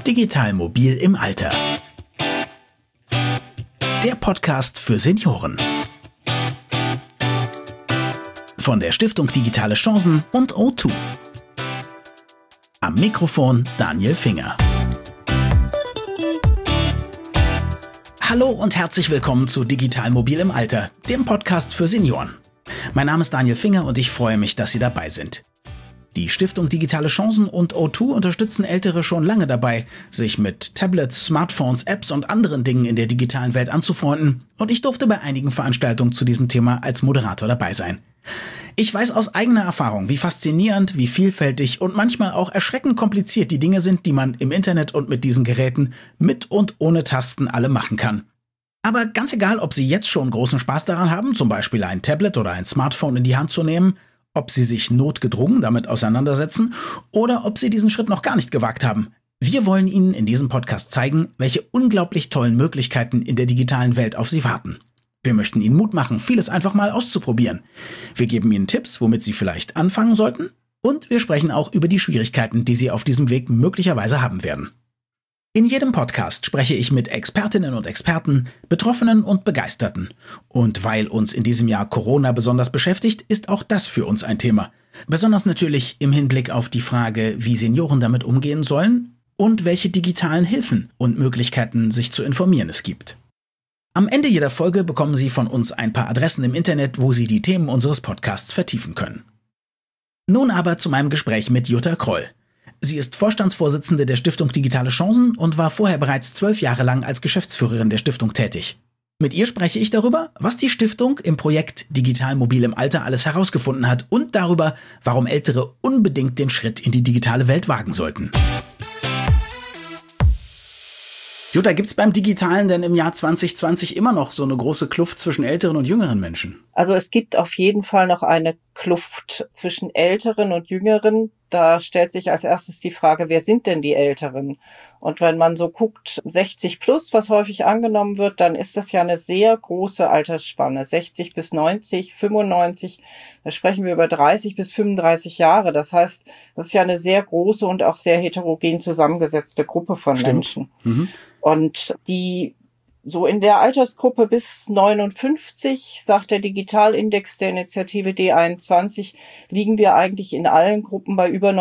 Digital mobil im Alter. Der Podcast für Senioren. Von der Stiftung Digitale Chancen und O2. Am Mikrofon Daniel Finger. Hallo und herzlich willkommen zu Digital mobil im Alter, dem Podcast für Senioren. Mein Name ist Daniel Finger und ich freue mich, dass Sie dabei sind. Die Stiftung Digitale Chancen und O2 unterstützen Ältere schon lange dabei, sich mit Tablets, Smartphones, Apps und anderen Dingen in der digitalen Welt anzufreunden, und ich durfte bei einigen Veranstaltungen zu diesem Thema als Moderator dabei sein. Ich weiß aus eigener Erfahrung, wie faszinierend, wie vielfältig und manchmal auch erschreckend kompliziert die Dinge sind, die man im Internet und mit diesen Geräten mit und ohne Tasten alle machen kann. Aber ganz egal, ob Sie jetzt schon großen Spaß daran haben, zum Beispiel ein Tablet oder ein Smartphone in die Hand zu nehmen, ob Sie sich notgedrungen damit auseinandersetzen oder ob Sie diesen Schritt noch gar nicht gewagt haben. Wir wollen Ihnen in diesem Podcast zeigen, welche unglaublich tollen Möglichkeiten in der digitalen Welt auf Sie warten. Wir möchten Ihnen Mut machen, vieles einfach mal auszuprobieren. Wir geben Ihnen Tipps, womit Sie vielleicht anfangen sollten, und wir sprechen auch über die Schwierigkeiten, die Sie auf diesem Weg möglicherweise haben werden. In jedem Podcast spreche ich mit Expertinnen und Experten, Betroffenen und Begeisterten. Und weil uns in diesem Jahr Corona besonders beschäftigt, ist auch das für uns ein Thema. Besonders natürlich im Hinblick auf die Frage, wie Senioren damit umgehen sollen und welche digitalen Hilfen und Möglichkeiten, sich zu informieren, es gibt. Am Ende jeder Folge bekommen Sie von uns ein paar Adressen im Internet, wo Sie die Themen unseres Podcasts vertiefen können. Nun aber zu meinem Gespräch mit Jutta Kroll. Sie ist Vorstandsvorsitzende der Stiftung Digitale Chancen und war vorher bereits 12 Jahre lang als Geschäftsführerin der Stiftung tätig. Mit ihr spreche ich darüber, was die Stiftung im Projekt Digital mobil im Alter alles herausgefunden hat und darüber, warum Ältere unbedingt den Schritt in die digitale Welt wagen sollten. Jutta, gibt's beim Digitalen denn im Jahr 2020 immer noch so eine große Kluft zwischen älteren und jüngeren Menschen? Also es gibt auf jeden Fall noch eine Kluft zwischen Älteren und Jüngeren. Da stellt sich als erstes die Frage, wer sind denn die Älteren? Und wenn man so guckt, 60 plus, was häufig angenommen wird, dann ist das ja eine sehr große Altersspanne. 60 bis 90, 95, da sprechen wir über 30 bis 35 Jahre. Das heißt, das ist ja eine sehr große und auch sehr heterogen zusammengesetzte Gruppe von Menschen. Mhm. Und die so in der Altersgruppe bis 59, sagt der Digitalindex der Initiative D21, liegen wir eigentlich in allen Gruppen bei über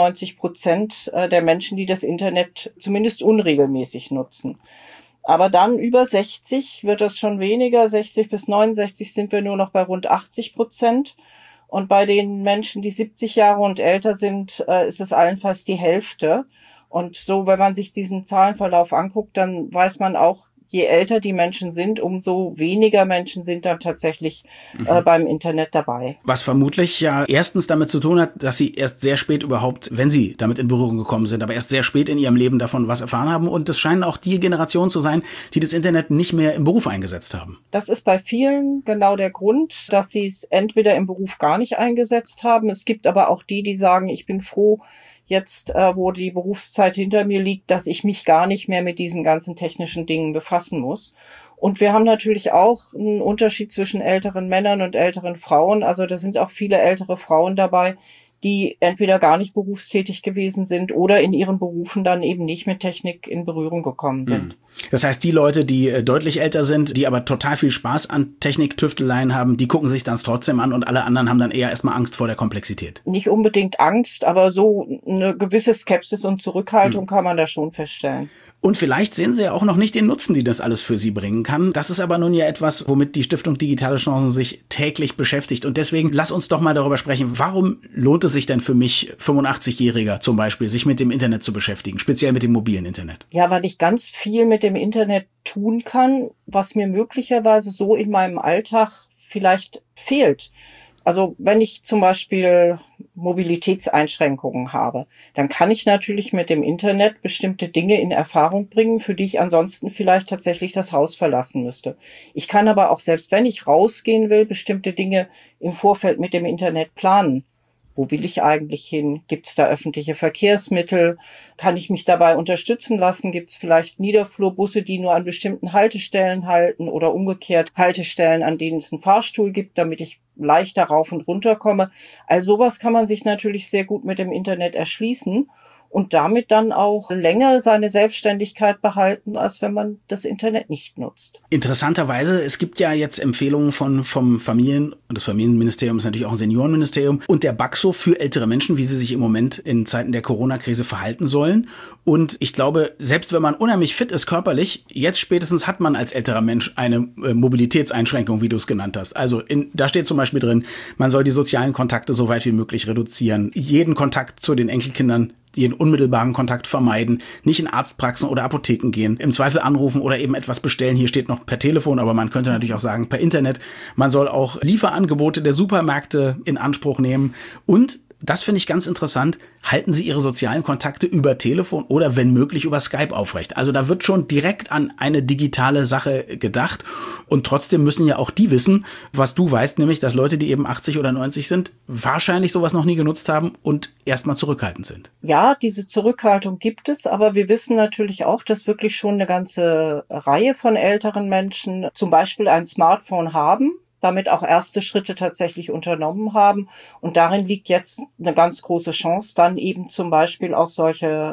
90% der Menschen, die das Internet zumindest unregelmäßig nutzen. Aber dann über 60 wird das schon weniger. 60 bis 69 sind wir nur noch bei rund 80%. Und bei den Menschen, die 70 Jahre und älter sind, ist es allenfalls die Hälfte. Und so, wenn man sich diesen Zahlenverlauf anguckt, dann weiß man auch, je älter die Menschen sind, umso weniger Menschen sind dann tatsächlich beim Internet dabei. Was vermutlich ja erstens damit zu tun hat, dass sie erst sehr spät überhaupt, wenn sie damit in Berührung gekommen sind, aber erst sehr spät in ihrem Leben davon was erfahren haben. Und es scheinen auch die Generationen zu sein, die das Internet nicht mehr im Beruf eingesetzt haben. Das ist bei vielen genau der Grund, dass sie es entweder im Beruf gar nicht eingesetzt haben. Es gibt aber auch die, die sagen, ich bin froh, jetzt, wo die Berufszeit hinter mir liegt, dass ich mich gar nicht mehr mit diesen ganzen technischen Dingen befassen muss. Und wir haben natürlich auch einen Unterschied zwischen älteren Männern und älteren Frauen. Also da sind auch viele ältere Frauen dabei, die entweder gar nicht berufstätig gewesen sind oder in ihren Berufen dann eben nicht mit Technik in Berührung gekommen sind. Das heißt, die Leute, die deutlich älter sind, die aber total viel Spaß an Technik-Tüfteleien haben, die gucken sich das trotzdem an, und alle anderen haben dann eher erstmal Angst vor der Komplexität. Nicht unbedingt Angst, aber so eine gewisse Skepsis und Zurückhaltung kann man da schon feststellen. Und vielleicht sehen Sie ja auch noch nicht den Nutzen, die das alles für Sie bringen kann. Das ist aber nun ja etwas, womit die Stiftung Digitale Chancen sich täglich beschäftigt. Und deswegen lass uns doch mal darüber sprechen, warum lohnt es sich denn für mich, 85-Jähriger zum Beispiel, sich mit dem Internet zu beschäftigen, speziell mit dem mobilen Internet? Ja, weil ich ganz viel mit dem Internet tun kann, was mir möglicherweise so in meinem Alltag vielleicht fehlt. Also wenn ich zum Beispiel Mobilitätseinschränkungen habe, dann kann ich natürlich mit dem Internet bestimmte Dinge in Erfahrung bringen, für die ich ansonsten vielleicht tatsächlich das Haus verlassen müsste. Ich kann aber auch, selbst wenn ich rausgehen will, bestimmte Dinge im Vorfeld mit dem Internet planen. Wo will ich eigentlich hin? Gibt es da öffentliche Verkehrsmittel? Kann ich mich dabei unterstützen lassen? Gibt es vielleicht Niederflurbusse, die nur an bestimmten Haltestellen halten, oder umgekehrt Haltestellen, an denen es einen Fahrstuhl gibt, damit ich leichter rauf und runter komme? Also sowas kann man sich natürlich sehr gut mit dem Internet erschließen. und damit dann auch länger seine Selbstständigkeit behalten, als wenn man das Internet nicht nutzt. Interessanterweise, es gibt ja jetzt Empfehlungen vom Familien- und das Familienministerium ist natürlich auch ein Seniorenministerium und der BAXO für ältere Menschen, wie sie sich im Moment in Zeiten der Corona-Krise verhalten sollen. Und ich glaube, selbst wenn man unheimlich fit ist körperlich, jetzt spätestens hat man als älterer Mensch eine Mobilitätseinschränkung, wie du es genannt hast. Also da steht zum Beispiel drin, man soll die sozialen Kontakte so weit wie möglich reduzieren, jeden Kontakt zu den Enkelkindern, jeden unmittelbaren Kontakt vermeiden, nicht in Arztpraxen oder Apotheken gehen, im Zweifel anrufen oder eben etwas bestellen. Hier steht noch per Telefon, aber man könnte natürlich auch sagen per Internet. Man soll auch Lieferangebote der Supermärkte in Anspruch nehmen und das finde ich ganz interessant. Halten Sie Ihre sozialen Kontakte über Telefon oder wenn möglich über Skype aufrecht. Also da wird schon direkt an eine digitale Sache gedacht. Und trotzdem müssen ja auch die wissen, was du weißt, nämlich, dass Leute, die eben 80 oder 90 sind, wahrscheinlich sowas noch nie genutzt haben und erstmal zurückhaltend sind. Ja, diese Zurückhaltung gibt es, aber wir wissen natürlich auch, dass wirklich schon eine ganze Reihe von älteren Menschen zum Beispiel ein Smartphone haben, damit auch erste Schritte tatsächlich unternommen haben. Und darin liegt jetzt eine ganz große Chance, dann eben zum Beispiel auch solche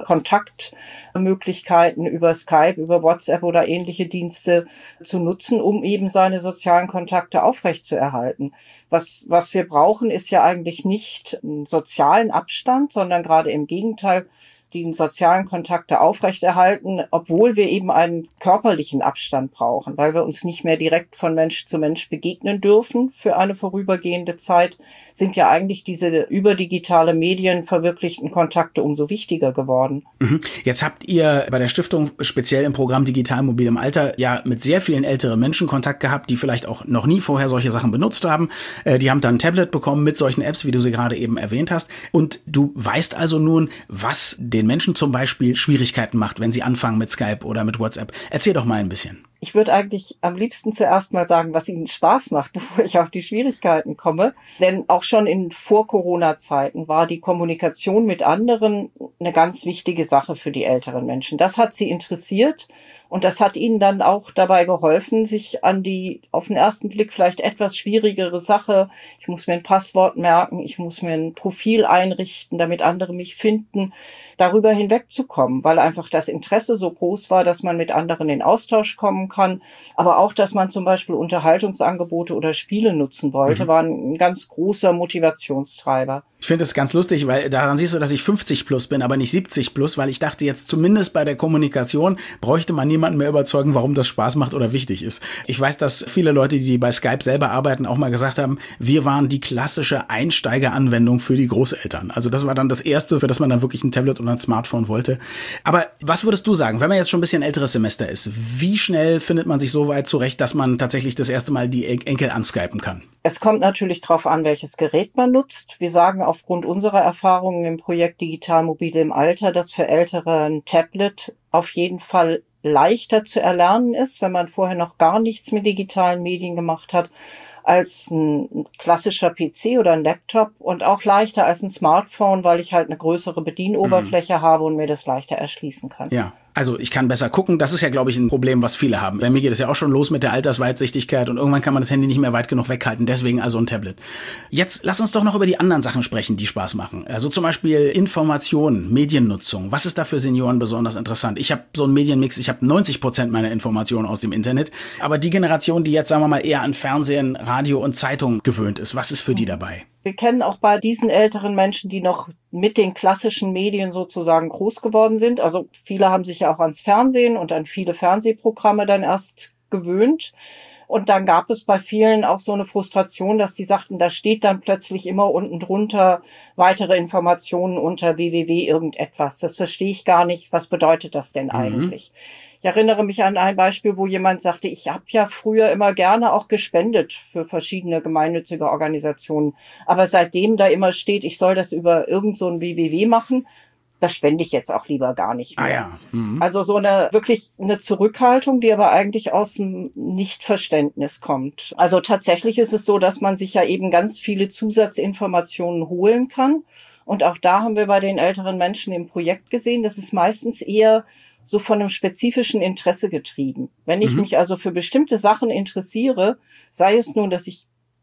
Kontaktmöglichkeiten über Skype, über WhatsApp oder ähnliche Dienste zu nutzen, um eben seine sozialen Kontakte aufrechtzuerhalten. Was wir brauchen, ist ja eigentlich nicht einen sozialen Abstand, sondern gerade im Gegenteil, die sozialen Kontakte aufrechterhalten, obwohl wir eben einen körperlichen Abstand brauchen, weil wir uns nicht mehr direkt von Mensch zu Mensch begegnen dürfen für eine vorübergehende Zeit, sind ja eigentlich diese über digitale Medien verwirklichten Kontakte umso wichtiger geworden. Jetzt habt ihr bei der Stiftung speziell im Programm Digital Mobil im Alter ja mit sehr vielen älteren Menschen Kontakt gehabt, die vielleicht auch noch nie vorher solche Sachen benutzt haben. Die haben dann ein Tablet bekommen mit solchen Apps, wie du sie gerade eben erwähnt hast. Und du weißt also nun, was den Menschen zum Beispiel Schwierigkeiten macht, wenn sie anfangen mit Skype oder mit WhatsApp. Erzähl doch mal ein bisschen. Ich würde eigentlich am liebsten zuerst mal sagen, was ihnen Spaß macht, bevor ich auf die Schwierigkeiten komme. Denn auch schon in Vor-Corona-Zeiten war die Kommunikation mit anderen eine ganz wichtige Sache für die älteren Menschen. Das hat sie interessiert. Und das hat ihnen dann auch dabei geholfen, sich an die auf den ersten Blick vielleicht etwas schwierigere Sache, ich muss mir ein Passwort merken, ich muss mir ein Profil einrichten, damit andere mich finden, darüber hinwegzukommen, weil einfach das Interesse so groß war, dass man mit anderen in Austausch kommen kann, aber auch, dass man zum Beispiel Unterhaltungsangebote oder Spiele nutzen wollte, war ein ganz großer Motivationstreiber. Ich finde es ganz lustig, weil daran siehst du, dass ich 50 plus bin, aber nicht 70 plus, weil ich dachte jetzt zumindest bei der Kommunikation bräuchte man niemanden mehr überzeugen, warum das Spaß macht oder wichtig ist. Ich weiß, dass viele Leute, die bei Skype selber arbeiten, auch mal gesagt haben, wir waren die klassische Einsteigeranwendung für die Großeltern. Also das war dann das Erste, für das man dann wirklich ein Tablet oder ein Smartphone wollte. Aber was würdest du sagen, wenn man jetzt schon ein bisschen älteres Semester ist, wie schnell findet man sich so weit zurecht, dass man tatsächlich das erste Mal die Enkel anskypen kann? Es kommt natürlich darauf an, welches Gerät man nutzt. Wir sagen aufgrund unserer Erfahrungen im Projekt Digital Mobil im Alter, dass für Ältere ein Tablet auf jeden Fall leichter zu erlernen ist, wenn man vorher noch gar nichts mit digitalen Medien gemacht hat, als ein klassischer PC oder ein Laptop und auch leichter als ein Smartphone, weil ich halt eine größere Bedienoberfläche habe und mir das leichter erschließen kann. Ja. Also ich kann besser gucken. Das ist ja, glaube ich, ein Problem, was viele haben. Bei mir geht es ja auch schon los mit der Altersweitsichtigkeit und irgendwann kann man das Handy nicht mehr weit genug weghalten. Deswegen also ein Tablet. Jetzt lass uns doch noch über die anderen Sachen sprechen, die Spaß machen. Also zum Beispiel Informationen, Mediennutzung. Was ist da für Senioren besonders interessant? Ich habe so einen Medienmix. Ich habe 90% meiner Informationen aus dem Internet. Aber die Generation, die jetzt, sagen wir mal, eher an Fernsehen, Radio und Zeitung gewöhnt ist, was ist für die dabei? Wir kennen auch bei diesen älteren Menschen, die noch mit den klassischen Medien sozusagen groß geworden sind. Also viele haben sich ja auch ans Fernsehen und an viele Fernsehprogramme dann erst gewöhnt. Und dann gab es bei vielen auch so eine Frustration, dass die sagten, da steht dann plötzlich immer unten drunter weitere Informationen unter www irgendetwas. Das verstehe ich gar nicht. Was bedeutet das denn eigentlich? Ich erinnere mich an ein Beispiel, wo jemand sagte, ich habe ja früher immer gerne auch gespendet für verschiedene gemeinnützige Organisationen. Aber seitdem da immer steht, ich soll das über irgend so ein www machen, das spende ich jetzt auch lieber gar nicht mehr. Ah ja. Also so wirklich eine Zurückhaltung, die aber eigentlich aus dem Nichtverständnis kommt. Also tatsächlich ist es so, dass man sich ja eben ganz viele Zusatzinformationen holen kann. Und auch da haben wir bei den älteren Menschen im Projekt gesehen, das ist meistens eher so von einem spezifischen Interesse getrieben. Wenn ich mich also für bestimmte Sachen interessiere, sei es nun, dass ich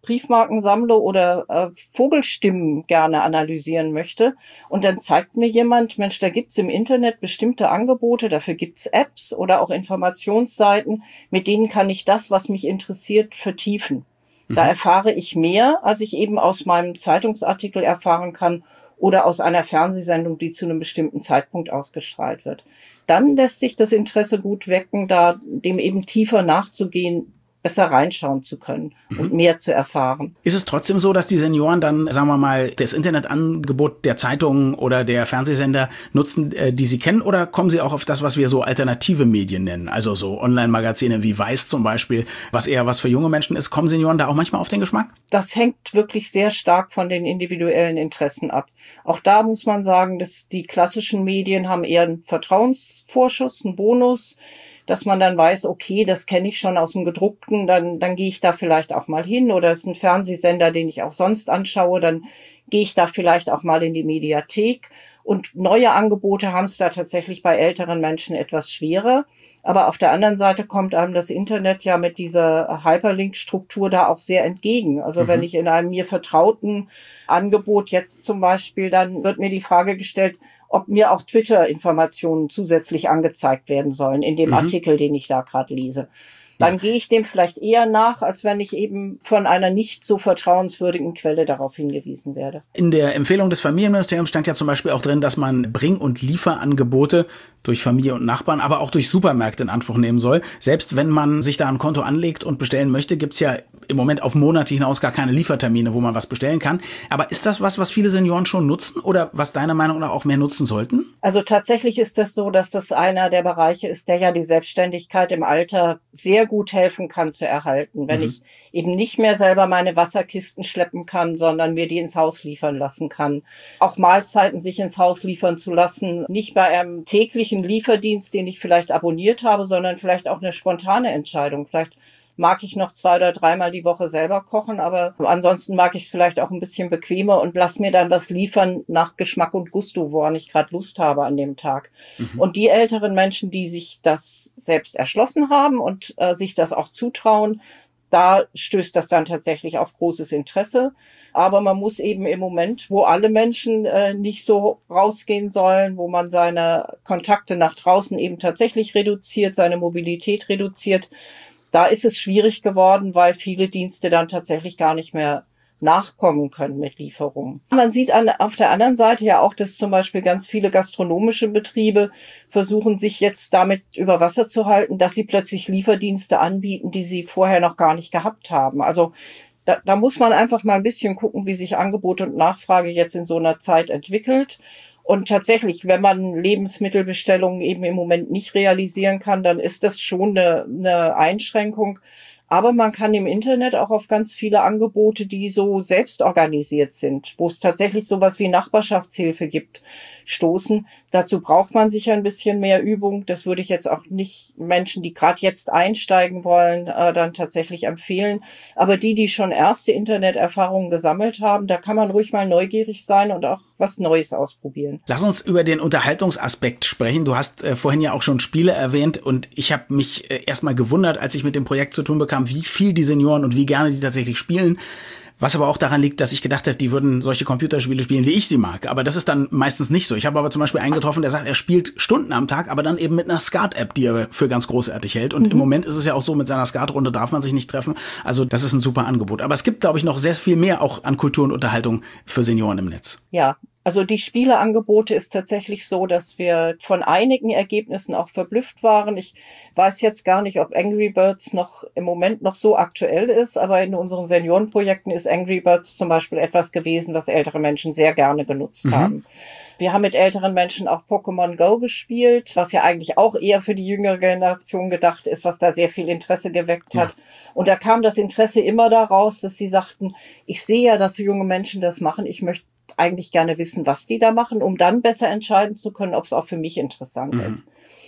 Briefmarken sammle oder Vogelstimmen gerne analysieren möchte. Und dann zeigt mir jemand, Mensch, da gibt's im Internet bestimmte Angebote, dafür gibt's Apps oder auch Informationsseiten, mit denen kann ich das, was mich interessiert, vertiefen. Da erfahre ich mehr, als ich eben aus meinem Zeitungsartikel erfahren kann oder aus einer Fernsehsendung, die zu einem bestimmten Zeitpunkt ausgestrahlt wird. Dann lässt sich das Interesse gut wecken, da dem eben tiefer nachzugehen, besser reinschauen zu können und mehr zu erfahren. Ist es trotzdem so, dass die Senioren dann, sagen wir mal, das Internetangebot der Zeitungen oder der Fernsehsender nutzen, die sie kennen, oder kommen sie auch auf das, was wir so alternative Medien nennen? Also so Online-Magazine wie Weiß zum Beispiel, was eher was für junge Menschen ist. Kommen Senioren da auch manchmal auf den Geschmack? Das hängt wirklich sehr stark von den individuellen Interessen ab. Auch da muss man sagen, dass die klassischen Medien haben eher einen Vertrauensvorschuss, einen Bonus, dass man dann weiß, okay, das kenne ich schon aus dem Gedruckten, dann gehe ich da vielleicht auch mal hin, oder es ist ein Fernsehsender, den ich auch sonst anschaue, dann gehe ich da vielleicht auch mal in die Mediathek. Und neue Angebote haben es da tatsächlich bei älteren Menschen etwas schwerer. Aber auf der anderen Seite kommt einem das Internet ja mit dieser Hyperlink-Struktur da auch sehr entgegen. Also wenn ich in einem mir vertrauten Angebot jetzt zum Beispiel, dann wird mir die Frage gestellt, ob mir auch Twitter-Informationen zusätzlich angezeigt werden sollen in dem Artikel, den ich da gerade lese. Dann gehe ich dem vielleicht eher nach, als wenn ich eben von einer nicht so vertrauenswürdigen Quelle darauf hingewiesen werde. In der Empfehlung des Familienministeriums stand ja zum Beispiel auch drin, dass man Bring- und Lieferangebote durch Familie und Nachbarn, aber auch durch Supermärkte in Anspruch nehmen soll. Selbst wenn man sich da ein Konto anlegt und bestellen möchte, gibt's ja im Moment auf Monate hinaus gar keine Liefertermine, wo man was bestellen kann. Aber ist das was viele Senioren schon nutzen oder was deiner Meinung nach auch mehr nutzen sollten? Also tatsächlich ist es so, dass das einer der Bereiche ist, der ja die Selbstständigkeit im Alter sehr gut helfen kann zu erhalten. Wenn ich eben nicht mehr selber meine Wasserkisten schleppen kann, sondern mir die ins Haus liefern lassen kann. Auch Mahlzeiten sich ins Haus liefern zu lassen, nicht bei einem täglichen Lieferdienst, den ich vielleicht abonniert habe, sondern vielleicht auch eine spontane Entscheidung. Vielleicht mag ich noch 2 oder 3-mal die Woche selber kochen, aber ansonsten mag ich es vielleicht auch ein bisschen bequemer und lass mir dann was liefern nach Geschmack und Gusto, woran ich gerade Lust habe an dem Tag. Und die älteren Menschen, die sich das selbst erschlossen haben und sich das auch zutrauen, da stößt das dann tatsächlich auf großes Interesse. Aber man muss eben im Moment, wo alle Menschen nicht so rausgehen sollen, wo man seine Kontakte nach draußen eben tatsächlich reduziert, seine Mobilität reduziert, da ist es schwierig geworden, weil viele Dienste dann tatsächlich gar nicht mehr nachkommen können mit Lieferungen. Man sieht auf der anderen Seite ja auch, dass zum Beispiel ganz viele gastronomische Betriebe versuchen, sich jetzt damit über Wasser zu halten, dass sie plötzlich Lieferdienste anbieten, die sie vorher noch gar nicht gehabt haben. Also da muss man einfach mal ein bisschen gucken, wie sich Angebot und Nachfrage jetzt in so einer Zeit entwickelt. Und tatsächlich, wenn man Lebensmittelbestellungen eben im Moment nicht realisieren kann, dann ist das schon eine Einschränkung. Aber man kann im Internet auch auf ganz viele Angebote, die so selbst organisiert sind, wo es tatsächlich sowas wie Nachbarschaftshilfe gibt, stoßen. Dazu braucht man sicher ein bisschen mehr Übung. Das würde ich jetzt auch nicht Menschen, die gerade jetzt einsteigen wollen, dann tatsächlich empfehlen. Aber die schon erste Interneterfahrungen gesammelt haben, da kann man ruhig mal neugierig sein und auch was Neues ausprobieren. Lass uns über den Unterhaltungsaspekt sprechen. Du hast vorhin ja auch schon Spiele erwähnt und ich habe mich erstmal gewundert, als ich mit dem Projekt zu tun bekam, wie viel die Senioren und wie gerne die tatsächlich spielen. Was aber auch daran liegt, dass ich gedacht habe, die würden solche Computerspiele spielen, wie ich sie mag. Aber das ist dann meistens nicht so. Ich habe aber zum Beispiel einen getroffen, der sagt, er spielt Stunden am Tag, aber dann eben mit einer Skat-App, die er für ganz großartig hält. Und im Moment ist es ja auch so, mit seiner Skatrunde darf man sich nicht treffen. Also das ist ein super Angebot. Aber es gibt, glaube ich, noch sehr viel mehr auch an Kultur und Unterhaltung für Senioren im Netz. Ja. Also die Spieleangebote ist tatsächlich so, dass wir von einigen Ergebnissen auch verblüfft waren. Ich weiß jetzt gar nicht, ob Angry Birds noch im Moment noch so aktuell ist, aber in unseren Seniorenprojekten ist Angry Birds zum Beispiel etwas gewesen, was ältere Menschen sehr gerne genutzt haben. Wir haben mit älteren Menschen auch Pokémon Go gespielt, was ja eigentlich auch eher für die jüngere Generation gedacht ist, was da sehr viel Interesse geweckt hat. Und da kam das Interesse immer daraus, dass sie sagten, ich sehe ja, dass junge Menschen das machen, ich möchte eigentlich gerne wissen, was die da machen, um dann besser entscheiden zu können, ob es auch für mich interessant ist.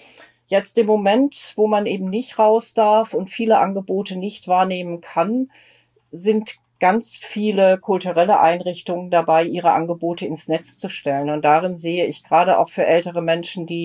Jetzt im Moment, wo man eben nicht raus darf und viele Angebote nicht wahrnehmen kann, sind ganz viele kulturelle Einrichtungen dabei, ihre Angebote ins Netz zu stellen. Und darin sehe ich gerade auch für ältere Menschen, die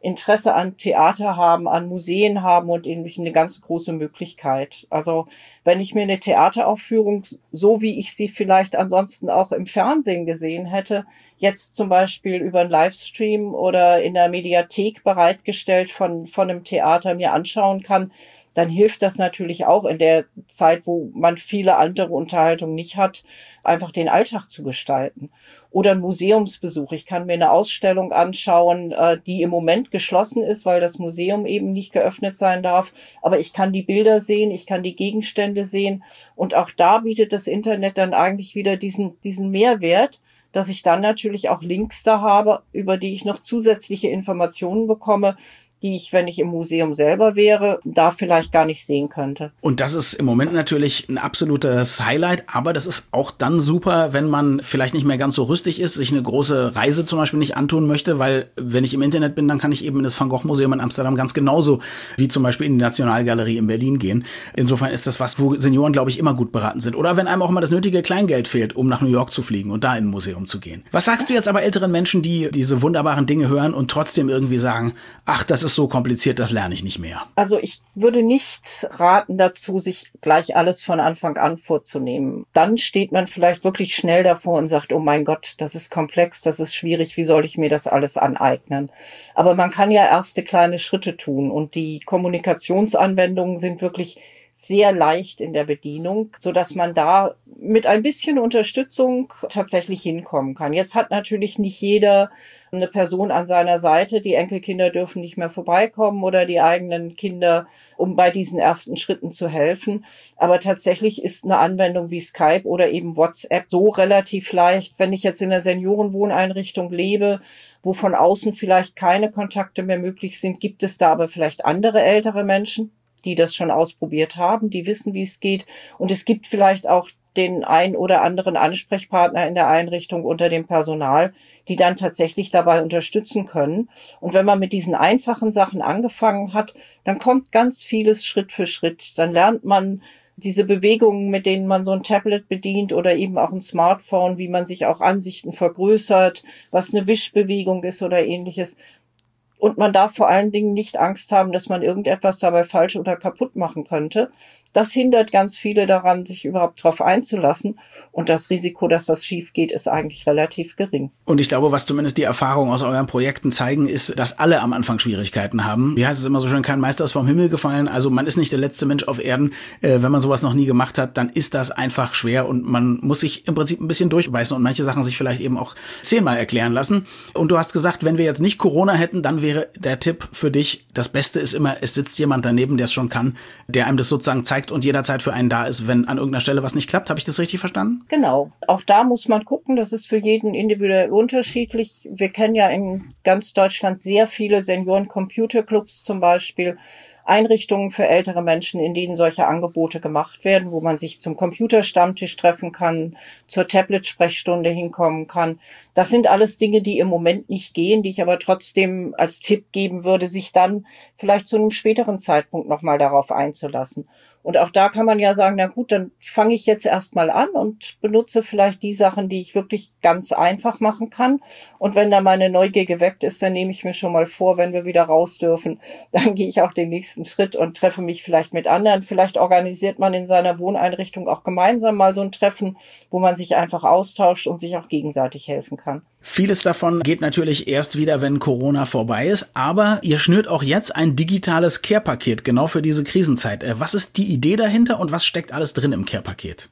Interesse an Theater haben, an Museen haben und eben eine ganz große Möglichkeit. Also wenn ich mir eine Theateraufführung, so wie ich sie vielleicht ansonsten auch im Fernsehen gesehen hätte, jetzt zum Beispiel über einen Livestream oder in der Mediathek bereitgestellt von einem Theater mir anschauen kann, dann hilft das natürlich auch in der Zeit, wo man viele andere Unterhaltungen nicht hat, einfach den Alltag zu gestalten. Oder ein Museumsbesuch. Ich kann mir eine Ausstellung anschauen, die im Moment geschlossen ist, weil das Museum eben nicht geöffnet sein darf. Aber ich kann die Bilder sehen, ich kann die Gegenstände sehen. Und auch da bietet das Internet dann eigentlich wieder diesen Mehrwert, dass ich dann natürlich auch Links da habe, über die ich noch zusätzliche Informationen bekomme, die ich, wenn ich im Museum selber wäre, da vielleicht gar nicht sehen könnte. Und das ist im Moment natürlich ein absolutes Highlight, aber das ist auch dann super, wenn man vielleicht nicht mehr ganz so rüstig ist, sich eine große Reise zum Beispiel nicht antun möchte, weil wenn ich im Internet bin, dann kann ich eben in das Van Gogh Museum in Amsterdam ganz genauso wie zum Beispiel in die Nationalgalerie in Berlin gehen. Insofern ist das was, wo Senioren, glaube ich, immer gut beraten sind. Oder wenn einem auch mal das nötige Kleingeld fehlt, um nach New York zu fliegen und da in ein Museum zu gehen. Was sagst du jetzt aber älteren Menschen, die diese wunderbaren Dinge hören und trotzdem irgendwie sagen, ach, das ist so kompliziert, das lerne ich nicht mehr? Also ich würde nicht raten dazu, sich gleich alles von Anfang an vorzunehmen. Dann steht man vielleicht wirklich schnell davor und sagt, oh mein Gott, das ist komplex, das ist schwierig, wie soll ich mir das alles aneignen? Aber man kann ja erste kleine Schritte tun und die Kommunikationsanwendungen sind wirklich sehr leicht in der Bedienung, so dass man da mit ein bisschen Unterstützung tatsächlich hinkommen kann. Jetzt hat natürlich nicht jeder eine Person an seiner Seite. Die Enkelkinder dürfen nicht mehr vorbeikommen oder die eigenen Kinder, um bei diesen ersten Schritten zu helfen. Aber tatsächlich ist eine Anwendung wie Skype oder eben WhatsApp so relativ leicht. Wenn ich jetzt in einer Seniorenwohneinrichtung lebe, wo von außen vielleicht keine Kontakte mehr möglich sind, gibt es da aber vielleicht andere ältere Menschen, die das schon ausprobiert haben, die wissen, wie es geht. Und es gibt vielleicht auch den ein oder anderen Ansprechpartner in der Einrichtung unter dem Personal, die dann tatsächlich dabei unterstützen können. Und wenn man mit diesen einfachen Sachen angefangen hat, dann kommt ganz vieles Schritt für Schritt. Dann lernt man diese Bewegungen, mit denen man so ein Tablet bedient oder eben auch ein Smartphone, wie man sich auch Ansichten vergrößert, was eine Wischbewegung ist oder ähnliches. Und man darf vor allen Dingen nicht Angst haben, dass man irgendetwas dabei falsch oder kaputt machen könnte. Das hindert ganz viele daran, sich überhaupt darauf einzulassen. Und das Risiko, dass was schief geht, ist eigentlich relativ gering. Und ich glaube, was zumindest die Erfahrungen aus euren Projekten zeigen, ist, dass alle am Anfang Schwierigkeiten haben. Wie heißt es immer so schön, kein Meister ist vom Himmel gefallen. Also man ist nicht der letzte Mensch auf Erden. Wenn man sowas noch nie gemacht hat, dann ist das einfach schwer und man muss sich im Prinzip ein bisschen durchbeißen und manche Sachen sich vielleicht eben auch 10-mal erklären lassen. Und du hast gesagt, wenn wir jetzt nicht Corona hätten, dann wäre der Tipp für dich, das Beste ist immer, es sitzt jemand daneben, der es schon kann, der einem das sozusagen zeigt und jederzeit für einen da ist, wenn an irgendeiner Stelle was nicht klappt. Habe ich das richtig verstanden? Genau. Auch da muss man gucken, das ist für jeden individuell unterschiedlich. Wir kennen ja in ganz Deutschland sehr viele Senioren-Computerclubs zum Beispiel, Einrichtungen für ältere Menschen, in denen solche Angebote gemacht werden, wo man sich zum Computerstammtisch treffen kann, zur Tablet-Sprechstunde hinkommen kann. Das sind alles Dinge, die im Moment nicht gehen, die ich aber trotzdem als Tipp geben würde, sich dann vielleicht zu einem späteren Zeitpunkt nochmal darauf einzulassen. Und auch da kann man ja sagen, na gut, dann fange ich jetzt erstmal an und benutze vielleicht die Sachen, die ich wirklich ganz einfach machen kann. Und wenn da meine Neugier geweckt ist, dann nehme ich mir schon mal vor, wenn wir wieder raus dürfen, dann gehe ich auch den nächsten Schritt und treffe mich vielleicht mit anderen. Vielleicht organisiert man in seiner Wohneinrichtung auch gemeinsam mal so ein Treffen, wo man sich einfach austauscht und sich auch gegenseitig helfen kann. Vieles davon geht natürlich erst wieder, wenn Corona vorbei ist, aber ihr schnürt auch jetzt ein digitales Care-Paket genau für diese Krisenzeit. Was ist die Idee dahinter und was steckt alles drin im Care-Paket?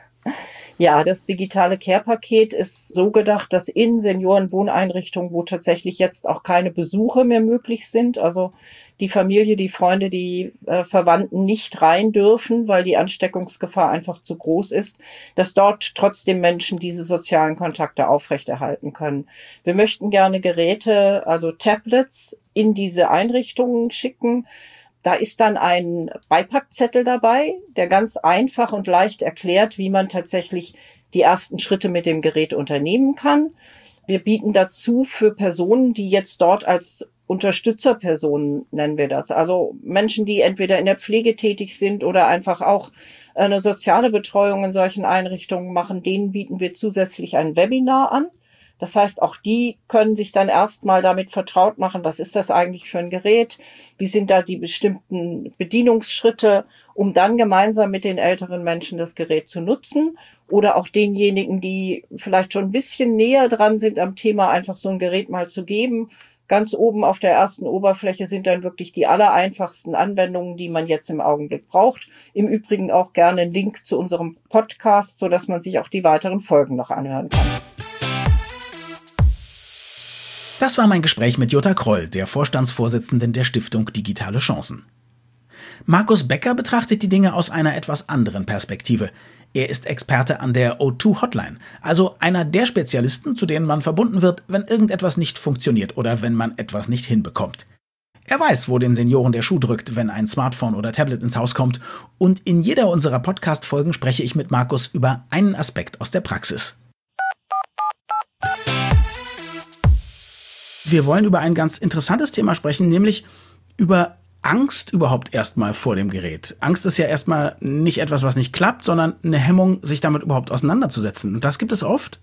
Ja, das digitale Care-Paket ist so gedacht, dass in Seniorenwohneinrichtungen, wo tatsächlich jetzt auch keine Besuche mehr möglich sind, also die Familie, die Freunde, die Verwandten nicht rein dürfen, weil die Ansteckungsgefahr einfach zu groß ist, dass dort trotzdem Menschen diese sozialen Kontakte aufrechterhalten können. Wir möchten gerne Geräte, also Tablets, in diese Einrichtungen schicken. Da ist dann ein Beipackzettel dabei, der ganz einfach und leicht erklärt, wie man tatsächlich die ersten Schritte mit dem Gerät unternehmen kann. Wir bieten dazu für Personen, die jetzt dort als Unterstützerpersonen, nennen wir das, also Menschen, die entweder in der Pflege tätig sind oder einfach auch eine soziale Betreuung in solchen Einrichtungen machen, denen bieten wir zusätzlich ein Webinar an. Das heißt, auch die können sich dann erstmal damit vertraut machen, was ist das eigentlich für ein Gerät, wie sind da die bestimmten Bedienungsschritte, um dann gemeinsam mit den älteren Menschen das Gerät zu nutzen oder auch denjenigen, die vielleicht schon ein bisschen näher dran sind am Thema, einfach so ein Gerät mal zu geben. Ganz oben auf der ersten Oberfläche sind dann wirklich die allereinfachsten Anwendungen, die man jetzt im Augenblick braucht. Im Übrigen auch gerne ein Link zu unserem Podcast, sodass man sich auch die weiteren Folgen noch anhören kann. Das war mein Gespräch mit Jutta Kroll, der Vorstandsvorsitzenden der Stiftung Digitale Chancen. Markus Becker betrachtet die Dinge aus einer etwas anderen Perspektive. Er ist Experte an der O2 Hotline, also einer der Spezialisten, zu denen man verbunden wird, wenn irgendetwas nicht funktioniert oder wenn man etwas nicht hinbekommt. Er weiß, wo den Senioren der Schuh drückt, wenn ein Smartphone oder Tablet ins Haus kommt, und in jeder unserer Podcast-Folgen spreche ich mit Markus über einen Aspekt aus der Praxis. Wir wollen über ein ganz interessantes Thema sprechen, nämlich über Angst überhaupt erstmal vor dem Gerät. Angst ist ja erstmal nicht etwas, was nicht klappt, sondern eine Hemmung, sich damit überhaupt auseinanderzusetzen. Und das gibt es oft?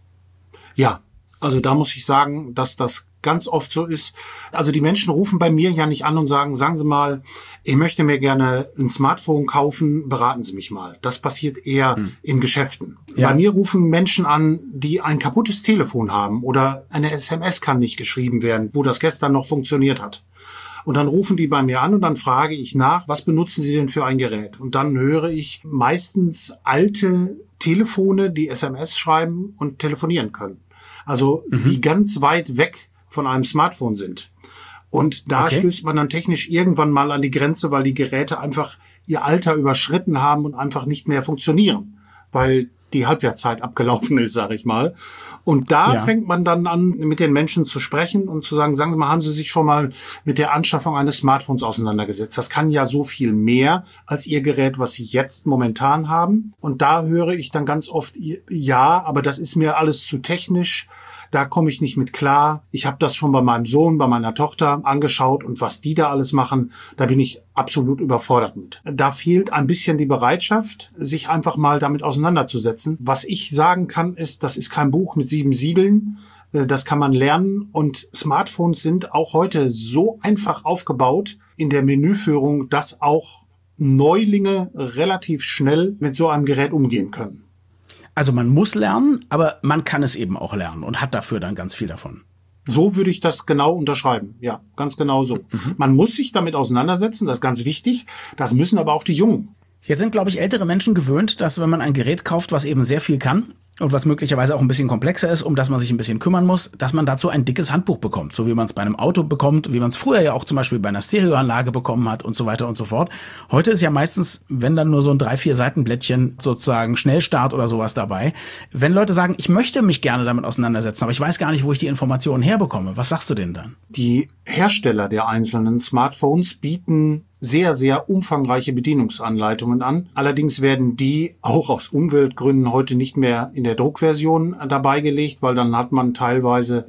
Ja, also da muss ich sagen, dass das ganz oft so ist. Also die Menschen rufen bei mir ja nicht an und sagen Sie mal, ich möchte mir gerne ein Smartphone kaufen, beraten Sie mich mal. Das passiert eher in Geschäften. Ja. Bei mir rufen Menschen an, die ein kaputtes Telefon haben oder eine SMS kann nicht geschrieben werden, wo das gestern noch funktioniert hat. Und dann rufen die bei mir an und dann frage ich nach, was benutzen Sie denn für ein Gerät? Und dann höre ich meistens alte Telefone, die SMS schreiben und telefonieren können. Also die ganz weit weg von einem Smartphone sind. Und da stößt man dann technisch irgendwann mal an die Grenze, weil die Geräte einfach ihr Alter überschritten haben und einfach nicht mehr funktionieren, weil die Halbwertszeit abgelaufen ist, sage ich mal. Und da fängt man dann an, mit den Menschen zu sprechen und zu sagen Sie mal, haben Sie sich schon mal mit der Anschaffung eines Smartphones auseinandergesetzt? Das kann ja so viel mehr als Ihr Gerät, was Sie jetzt momentan haben. Und da höre ich dann ganz oft, ja, aber das ist mir alles zu technisch. Da komme ich nicht mit klar. Ich habe das schon bei meinem Sohn, bei meiner Tochter angeschaut und was die da alles machen, da bin ich absolut überfordert mit. Da fehlt ein bisschen die Bereitschaft, sich einfach mal damit auseinanderzusetzen. Was ich sagen kann, ist, das ist kein Buch mit 7 Siegeln. Das kann man lernen und Smartphones sind auch heute so einfach aufgebaut in der Menüführung, dass auch Neulinge relativ schnell mit so einem Gerät umgehen können. Also man muss lernen, aber man kann es eben auch lernen und hat dafür dann ganz viel davon. So würde ich das genau unterschreiben. Ja, ganz genau so. Man muss sich damit auseinandersetzen, das ist ganz wichtig. Das müssen aber auch die Jungen. Jetzt sind, glaube ich, ältere Menschen gewöhnt, dass wenn man ein Gerät kauft, was eben sehr viel kann und was möglicherweise auch ein bisschen komplexer ist, um das man sich ein bisschen kümmern muss, dass man dazu ein dickes Handbuch bekommt, so wie man es bei einem Auto bekommt, wie man es früher ja auch zum Beispiel bei einer Stereoanlage bekommen hat und so weiter und so fort. Heute ist ja meistens, wenn dann nur so ein 3-4 Seitenblättchen sozusagen Schnellstart oder sowas dabei. Wenn Leute sagen, ich möchte mich gerne damit auseinandersetzen, aber ich weiß gar nicht, wo ich die Informationen herbekomme, was sagst du denen dann? Die Hersteller der einzelnen Smartphones bieten sehr, sehr umfangreiche Bedienungsanleitungen an. Allerdings werden die auch aus Umweltgründen heute nicht mehr in der Druckversion dabei gelegt, weil dann hat man teilweise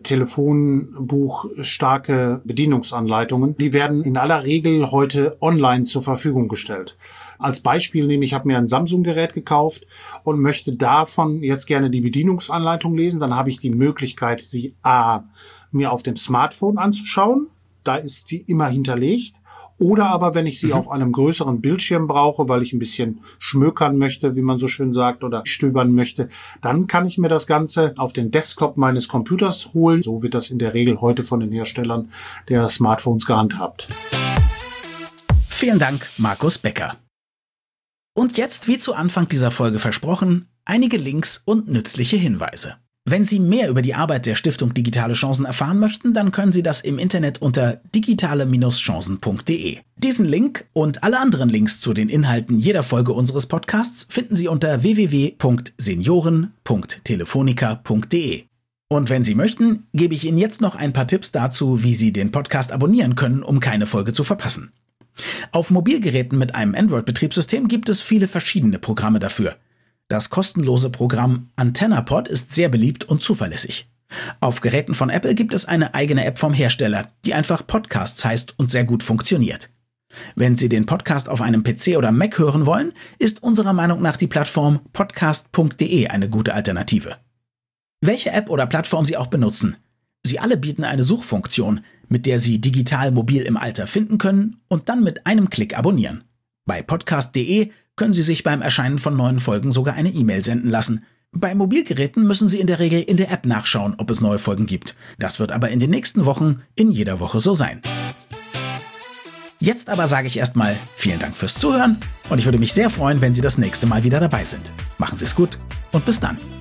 telefonbuchstarke Bedienungsanleitungen. Die werden in aller Regel heute online zur Verfügung gestellt. Als Beispiel nehme ich habe mir ein Samsung-Gerät gekauft und möchte davon jetzt gerne die Bedienungsanleitung lesen. Dann habe ich die Möglichkeit, sie mir auf dem Smartphone anzuschauen. Da ist sie immer hinterlegt. Oder aber, wenn ich sie auf einem größeren Bildschirm brauche, weil ich ein bisschen schmökern möchte, wie man so schön sagt, oder stöbern möchte, dann kann ich mir das Ganze auf den Desktop meines Computers holen. So wird das in der Regel heute von den Herstellern der Smartphones gehandhabt. Vielen Dank, Markus Becker. Und jetzt, wie zu Anfang dieser Folge versprochen, einige Links und nützliche Hinweise. Wenn Sie mehr über die Arbeit der Stiftung Digitale Chancen erfahren möchten, dann können Sie das im Internet unter digitale-chancen.de. Diesen Link und alle anderen Links zu den Inhalten jeder Folge unseres Podcasts finden Sie unter www.senioren.telefonica.de. Und wenn Sie möchten, gebe ich Ihnen jetzt noch ein paar Tipps dazu, wie Sie den Podcast abonnieren können, um keine Folge zu verpassen. Auf Mobilgeräten mit einem Android-Betriebssystem gibt es viele verschiedene Programme dafür. Das kostenlose Programm AntennaPod ist sehr beliebt und zuverlässig. Auf Geräten von Apple gibt es eine eigene App vom Hersteller, die einfach Podcasts heißt und sehr gut funktioniert. Wenn Sie den Podcast auf einem PC oder Mac hören wollen, ist unserer Meinung nach die Plattform podcast.de eine gute Alternative. Welche App oder Plattform Sie auch benutzen, sie alle bieten eine Suchfunktion, mit der Sie digital mobil im Alter finden können und dann mit einem Klick abonnieren. Bei podcast.de können Sie sich beim Erscheinen von neuen Folgen sogar eine E-Mail senden lassen. Bei Mobilgeräten müssen Sie in der Regel in der App nachschauen, ob es neue Folgen gibt. Das wird aber in den nächsten Wochen in jeder Woche so sein. Jetzt aber sage ich erstmal vielen Dank fürs Zuhören und ich würde mich sehr freuen, wenn Sie das nächste Mal wieder dabei sind. Machen Sie es gut und bis dann.